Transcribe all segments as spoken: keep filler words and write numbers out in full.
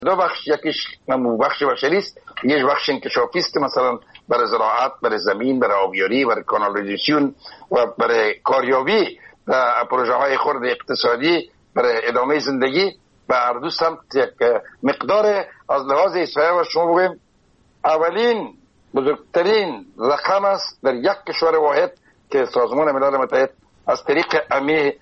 دو بخش، یکیش بخش بشری است، یک بخش انکشافی است که مثلا برای زراعت، برای زمین، برای آبیاری، برای کانالیزاسیون و برای کاریابی و پروژه های خرد اقتصادی برای ادامه زندگی و هر دو سمت یک مقدار از لحاظ احصایه و شما بگویم اولین بزرگترین رقم است در یک کشور واحد که سازمان ملل متحد از طریق امی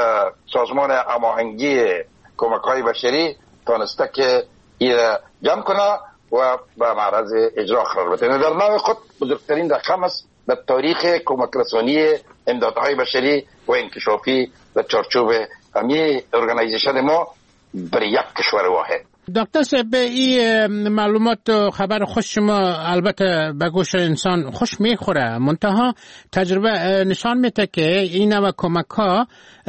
سازمان هماهنگی کمک‌های بشری تانسته که این جمع کنه و به معرض اجرا قرار بده. در نوع خود بزرگترین رقم است در تاریخ کمک رسانی امدادهای بشری و انکشافی در چارچوب امی ارگانیزیشن ما برای یک کشور واحد. دکتر صاحب، این معلومات و خبر خوش شما البته به گوش انسان خوش میخوره، منتها تجربه نشان میده که این نوع کمک ها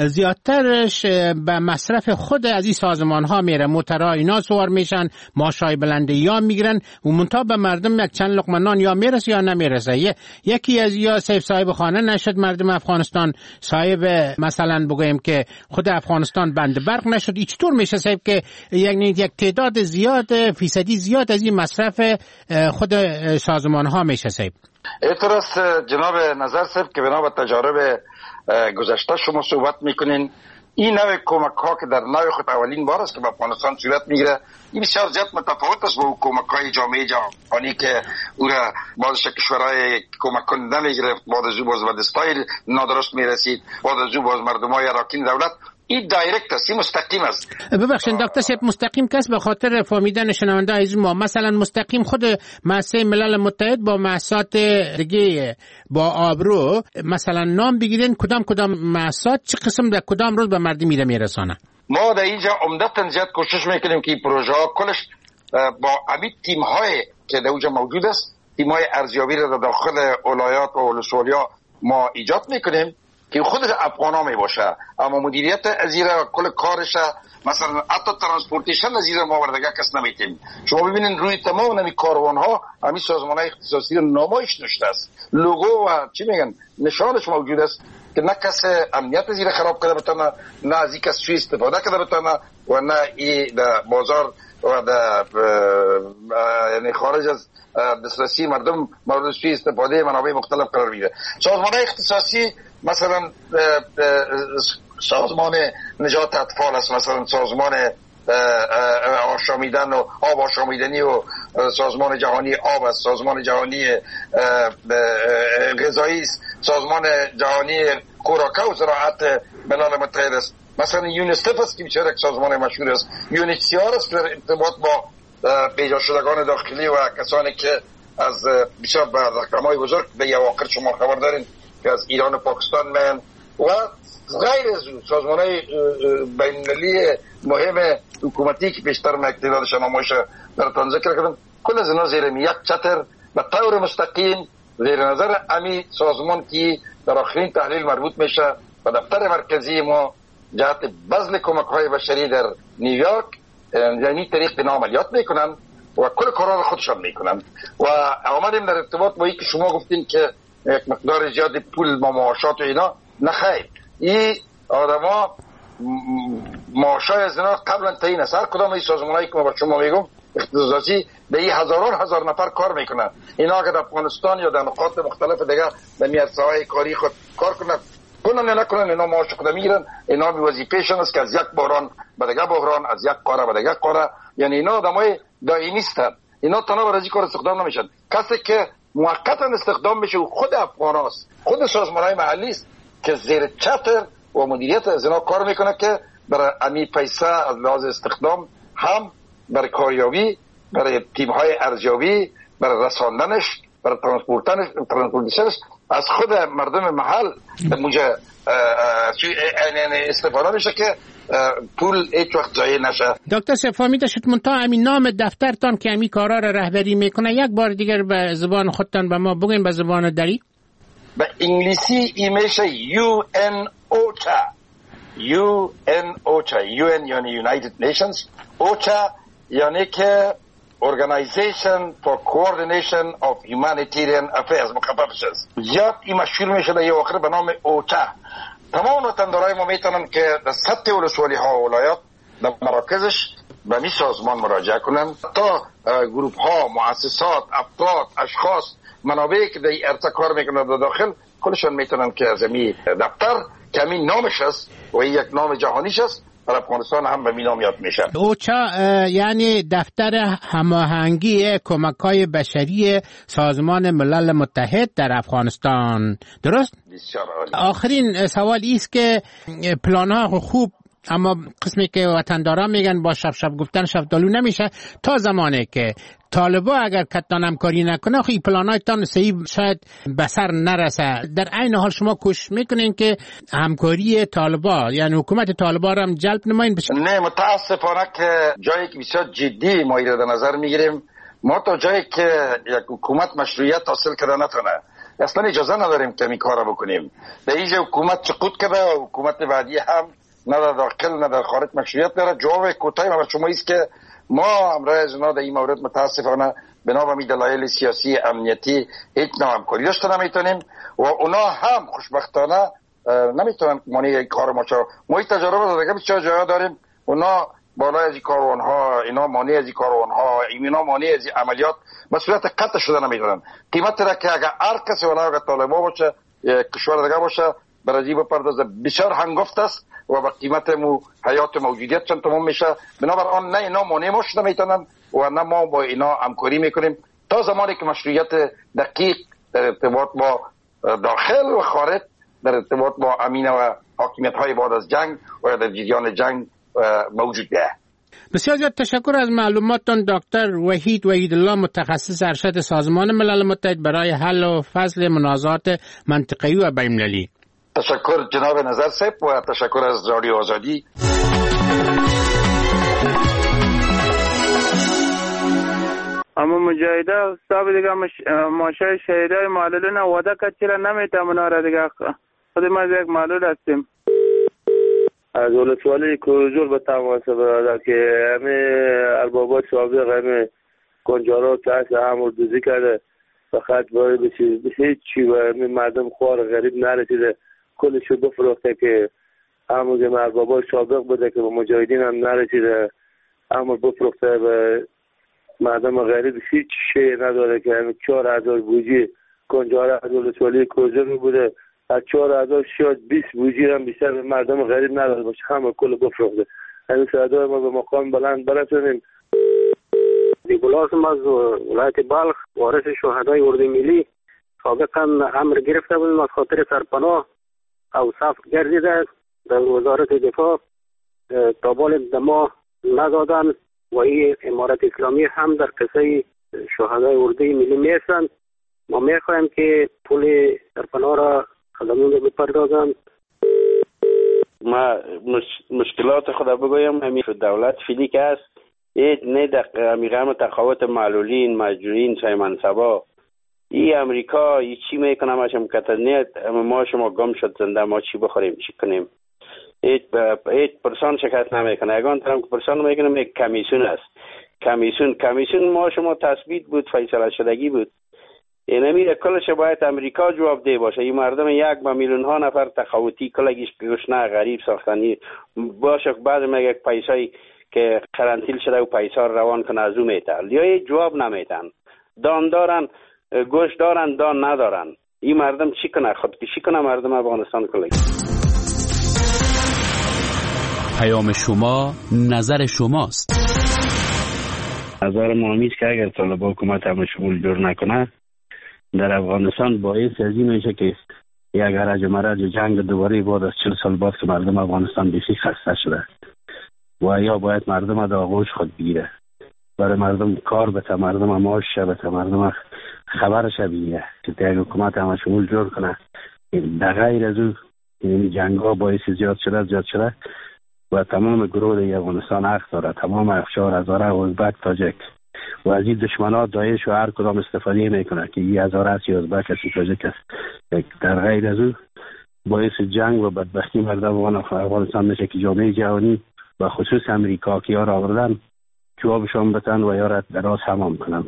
زیادترش به مصرف خود از این سازمان ها میره. موترها اینا سوار میشن، معاشای بلنده یا میگیرن و منتها به مردم یک چند لقمه نان یا میرسه یا نمیرسه. یکی از یا صاحب صاحب خانه نشد مردم افغانستان، صاحب مثلا بگویم که خود افغانستان بند برق نشد. این چطور میشه صاحب که یعنی یک تعداد زیاد فیصدی زیاد از این مصرف خود سازمان ها میشه صاحب؟ اعتراض جناب نظر صاحب که بنا به تجارب گذشته شما صحبت میکنین، این نوع کمک ها که در نوع خود اولین بار است که به افغانستان صورت میگیره، این بسیار زیاد متفاوت است با کمک های جامعه جهانی که او را بعض کشورهای کمک کننده میگرفت، بعد از او باز به دستای نادرست میرسید، بعد از او باز مردم های اراکین دولت. این دایرکت است، این مستقیم است. ببخشید دکتر صاحب، مستقیم کس به خاطر فهمیدن شنونده از ما، مثلا مستقیم خود مؤسسه ملل متحد با مؤسسات دیگه با آبرو مثلا نام بگیرین کدام کدام مؤسسات چه قسم در کدام روز به مردم میره میرسانه؟ ما در اینجا عمدتاً زیاد کوشش میکنیم که این پروژه ها کلش با همین تیم های که در اونجا موجود است، تیم های ارزیابی را در داخل ولایات و ولسوالی‌ها ما ایجاد میکنیم که خود افغانا می باشه، اما مدیریت ازیره کل کارش مثلا حتی ترانسپورتیشن ازیره ما وردگاه کس نمیتیم. شما ببینین روی تمام نمی کاروان ها همین سازمان های اختصاصی نمایش نشده است، لوگو و چی میگن نشانش موجود است که نه کس امنیت ازیره خراب کرده بتونه، نه از این کس سوی استفاده کرده بتونه و نه ای در بازار و در یعنی خارج از دسترسی مردم مورد سوی استفاده منابع مختلف قرار میده. سازمان های اختصاصی مثلا سازمان نجات اطفال است، مثلا سازمان آشامیدن و آب آشامیدنی و سازمان جهانی آب است، سازمان جهانی غذایی است، سازمان جهانی خوراک و زراعت ملل متحد است، مثلا یونیسف است که بیچاره سازمان مشهور است، یونیسیار است در ارتباط با پیدا شدگان داخلی و کسانی که از بسیار به رقم‌های بزرگ به یواقر شما خبر دارین که از ایران و پاکستان من و غیر از اون سازمان‌های بین‌المللی مهم حکومتی که بیشتر مقدارش نمایش براتون ذکر کردم، کل از اینا زیر یک چتر به طور مستقیم زیر نظر امی سازمان که در آخرین تحلیل مربوط میشه و دفتر مرکزی ما جهت بذل کمک‌های بشری در نیویورک، یعنی طریق اینا عملیات میکنن و کل کارا رو خودشان میکنن. و آمدیم در ارتباط با این که شما گفتین که یک مقدار زیاد پول با معاشات و اینا، نه خیر، این آدما معاشای از اینا قبلا تعیین است. هر کدام این سازمانایی که ما با شما میگم اختصاصی به این هزاران هزار نفر کار میکنن. اینا که در افغانستان یا در نقاط مختلف دیگه در میارساهای کاری خود کار کنن کنن یا نکنن، اینا معاش خود میگیرن. اینا به وظیفهشون است که از یک بحران به دیگه بحران، از یک قاره به دیگه قاره، یعنی اینا آدمای دائمی هستند. اینا تنها برای این کار استخدام نمیشن. کسی که موقتا استخدام بشه خود افغاناست، خود سازمان‌های محلی است که زیر چتر و مدیریت از اینا کار میکنه که برای امی پیسه از لحاظ استخدام هم برای کاریابی، برای تیم‌های ارزیابی، برای رساندنش، برای ترانسپورتنش ترانسپورتیشنش از خود مردم محل موجه استفاده میشه که پول هیچ وقت ضایع نشه. دکتر صاحب فهمیده شد منتها همین نام دفترتان که همین کارا را رهبری میکنه یک بار دیگر به زبان خودتان به ما بگین، به زبان دری. به انگلیسی ای میشه یو ان اوچا. یو ان اوچا، یو ان یعنی United Nations، اوچا یعنی که Organization for Coordination of Humanitarian Affairs مخففش است. زیاد این مشهور میشه در یه آخر به نام اوچا. تمام وطندارای ما میتونن که در سطح ولسوالی ها و ولایات در مراکزش به می سازمان مراجعه کنند تا گروپ ها، مؤسسات، افراد، اشخاص، منابعی که در ارتباط کار میکنند در داخل کلشان میتونن که از این دفتر که همین نامش است و یک نام جهانیش است در افغانستان هم به نام یاد میشه. اوچا یعنی دفتر هماهنگی کمک‌های بشری سازمان ملل متحد در افغانستان، درست؟ بسیار عالی. آخرین سوال است که پلان‌ها خوب اما قسمی که وطنداران میگن با شب شب گفتن شفتالو نمیشه تا زمانی که طالبا اگر کتان همکاری نکنه خیلی پلانایتان صحیح شاید به سر نرسه. در عین حال شما کوشش میکنین که همکاری طالبا یعنی حکومت طالبا را هم جلب نمایین بشه؟ نه، متاسفانه که جایی که بسیار جدی ما را در نظر میگیریم، ما تا جایی که یک حکومت مشروعیت حاصل کرده نتونه اصلا اجازه نداریم که این کارا بکنیم. در اینجا حکومت سقوط کرده و حکومت بعدی هم نه در داخل نه در خارج مشروعیت داره. جواب کوتاه ما شما است که ما امروز از اونا در این مورد متاسفانه بنا به دلایل سیاسی امنیتی هیچ نوع همکاری داشته نمیتونیم و اونا هم خوشبختانه نمیتونن مانع کار ما چرا ما این تجربه دیگه بسیار جاها داریم. اونا بالای از این کاروانها اینا مانع از این کاروانها اینا مانع از این عملیات مسئولیت قطع شده نمیدونن. قیمت را که اگر هر کسی ولا اگر طالبا باشه کشور دیگه باشه برای بپردازه بسیار هنگفت است و با قیمت مو حیات موجودیت چند تمام میشه. بنابراین نه اینا مانع ما شده میتونن و نه ما با اینا همکاری میکنیم تا زمانی که مشروعیت دقیق در ارتباط با داخل و خارج در ارتباط با امین و حاکمیت های بعد از جنگ و در جریان جنگ موجود است. بسیار زیاد تشکر از معلوماتتان دکتر وحید وحیدالله، متخصص ارشد سازمان ملل متحد برای حل و فصل منازعات منطقه‌ای و بین‌المللی. تشکر جناب نظر صاحب و تشکر از رادیو آزادی. اما مجاهده صاحب دیگه مش... ماشه شهیدای معلولین وعده کرد چرا نمیتونه را دیگه خود ما یک معلول هستیم. از ولسوالی کوزول به تماس برادر که همه اربابات سابق همه کنجارا تحت هم دوزی کرده فقط باید بسید هیچ چی و همه مردم خوار غریب نرسیده کلشو بفروخته که همون که اربابات سابق بوده که به مجاهدین هم نرسیده همون بفروخته به مردم غریب هیچ شی نداره که همه چهار هزار بوجی کنجارا از ولسوالی کوزول بوده از چهار هزار شاید بیست بوجی هم بیشتر به مردم غریب نداره باشه همه کل بفروخته. همین صدای ما به مقام بلند برسونیم. دیگلاسم از ولایت بلخ وارث شهدای اردوی ملی سابقا امر گرفته بودیم از خاطر سرپناه او صف گردیده در وزارت دفاع تا بال دما ندادن و این امارت اسلامی هم در قصه شهدای اردوی ملی میستن. ما میخوایم که پول سرپناه را خدمون رو بپردازن. ما مش... مشکلات خدا بگویم همین دولت فیلی که است این نه در میگم تخوت معلولین مجبورین سای منصبا این امریکا ای چی میکنه ما شما کتنیت ما شما گم شد زنده ما چی بخوریم چی کنیم ایت ایت پرسان شکایت نمیکنه اگان طرف پرسان میکنه یک کمیسیون است کمیسیون کمیسیون ما شما تثبیت بود فیصله شدگی بود اینمی کلش باید امریکا جواب ده باشه. این مردم یک با میلیون ها نفر تخوتی کلگیش گشنه غریب ساختنی باشه بعد میگه پیسایی که قرنطینه شده و پیسا روان کنه از اون میتن یا جواب نمیتن دان دارن گوش دارن دان ندارن. این مردم چی کنه خودکشی کنه مردم افغانستان کلگی. پیام شما نظر شماست. نظر ما همیست که اگر طالبان حکومت همه شمول جور نکنه در افغانستان باعث از این میشه که یک هرج و مرج جنگ دوباره بعد از چهل سال بعد که مردم افغانستان بیشی خسته شده و یا باید مردم در آغوش خود بگیره برای مردم کار بته مردم معاش بته مردم خبرش بگیره که یک حکومت همه شمول جور کنه. در غیر از او این جنگ ها باعث زیاد شده زیاد شده و تمام گروه در افغانستان حق داره تمام افشار هزاره ازبک تاجک و از این دشمنات داعش و هر کدام استفاده میکنه که این هزاره است یا ازبک است تاجک است. در غیر از او باعث جنگ و بدبختی مردم افغانستان میشه که جامعه جهانی و خصوص امریکا که یار آوردن جوابشان بتن و یار دراز همام کنن.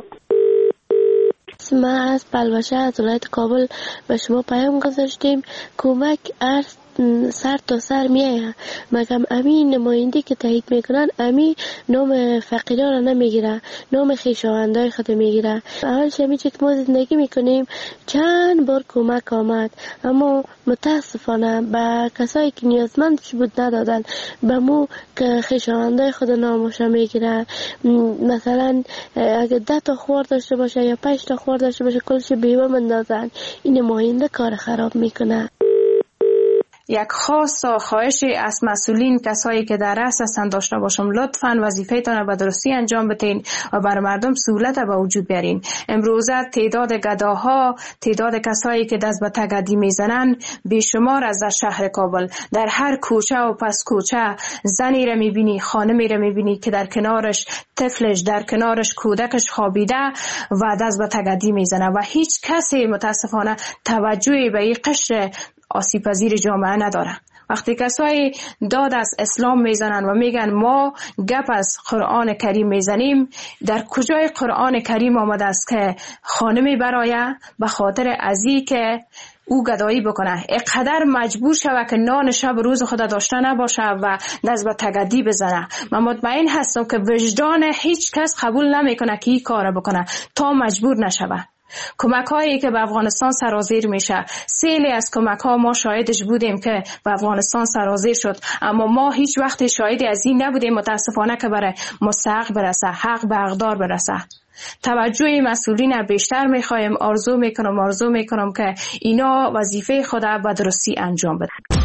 ما از پلوشه از ولایت کابل به شما پیام گذاشتیم. کمک ارز سر تا سر میایه. مگم امین نماینده که تایید میکنن امی نام فقیران را نمیگیره، نام خویشاوندای خود میگیره. اول شمی که ما زندگی میکنیم چند بار کمک آمد، اما متاسفانه به کسایی که نیازمندش بود ندادن. به مو که خویشاوندای خود نامش میگیره. مثلا اگه ده تا خور داشته باشه یا پنج تا خور داشته باشه کلش بیوه مندازن. این نماینده کار خراب میکنه. یک خواست و خواهشی از مسئولین، کسایی که در رأس هستند داشته باشم، لطفاً وظیفه‌تان را به درستی انجام بدین و بر مردم سهولت به وجود بیارین. امروزه تعداد گداها، تعداد کسایی که دست به تگدی میزنن بیشمار از در شهر کابل. در هر کوچه و پس کوچه زنی را میبینی، خانمی را میبینی که در کنارش طفلش، در کنارش کودکش خوابیده و دست به تگدی میزنه و هیچ کسی متاسفانه توجهی به این قشر آسیب پذیر جامعه نداره. وقتی کسایی داد از اسلام میزنن و میگن ما گپ از قرآن کریم میزنیم، در کجای قرآن کریم آمده است که خانمی برایه به خاطر ازی که او گدایی بکنه اقدر مجبور شوه که نان شب روز خود داشته نباشه و دست به تگدی بزنه؟ من مطمئن هستم که وجدان هیچ کس قبول نمیکنه که این کار بکنه تا مجبور نشوه. کمک هایی که به افغانستان سرازیر میشه، سیلی از کمک ها ما شاهدش بودیم که به افغانستان سرازیر شد، اما ما هیچ وقت شاهدی از این نبودیم متاسفانه که برای مستحق برسه، حق به حقدار برسه. توجه مسئولین بیشتر میخوایم. آرزو میکنم آرزو میکنم که اینا وظیفه خود به درستی انجام بدن.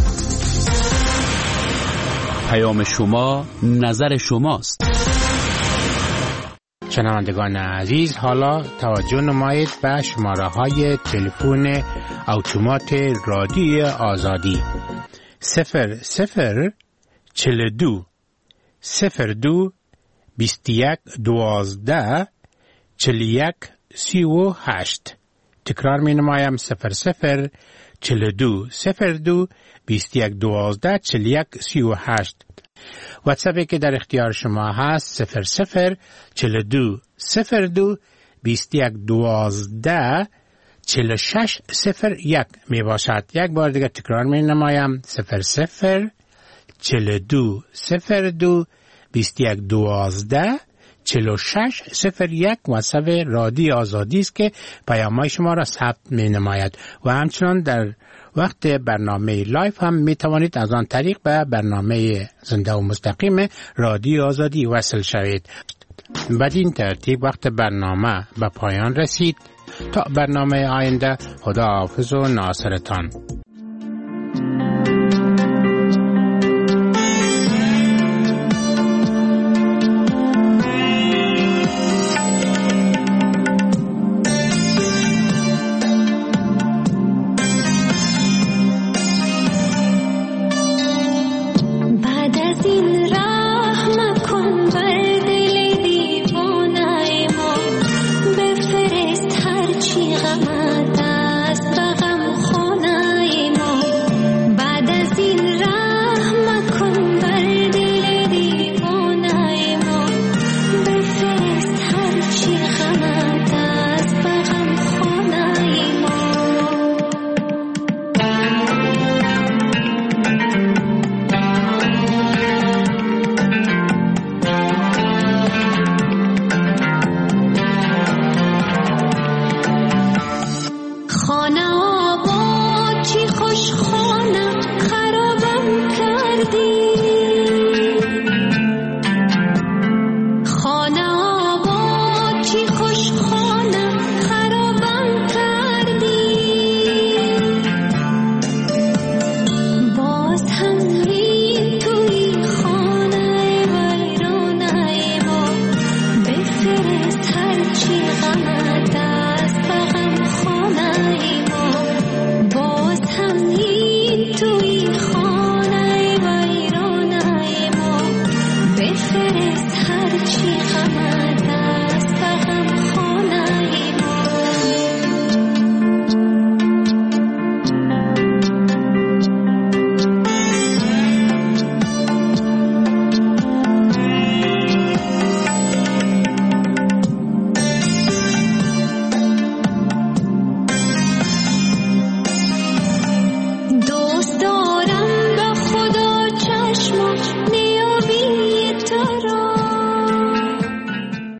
پیام شما نظر شماست. شنوندگان عزیز، حالا توجه نمایید به شماره های تلفن اتومات رادیو آزادی صفر صفر چل دو صفر دو بیست یک دوازده چل یک سی و هشت. تکرار می نمایم صفر صفر چل دو صفر دو بیست یک دوازده چل یک سی و هشت. واتساپی که در اختیار شما هست صفر صفر چل دو صفر دو بیست یک دوازده چل شش صفر یک می باشد. یک بار دیگه تکرار می نمایم صفر صفر چل دو صفر دو بیست یک دوازده چل شش صفر یک. واتساپ رادیو آزادی است که پیام‌های شما را ثبت می نماید و همچنان در وقت برنامه لایف هم می توانید از آن طریق به برنامه زنده و مستقیم رادیو آزادی وصل شوید. بدین ترتیب وقت برنامه به پایان رسید. تا برنامه آینده، خدا حافظ و ناصرتان.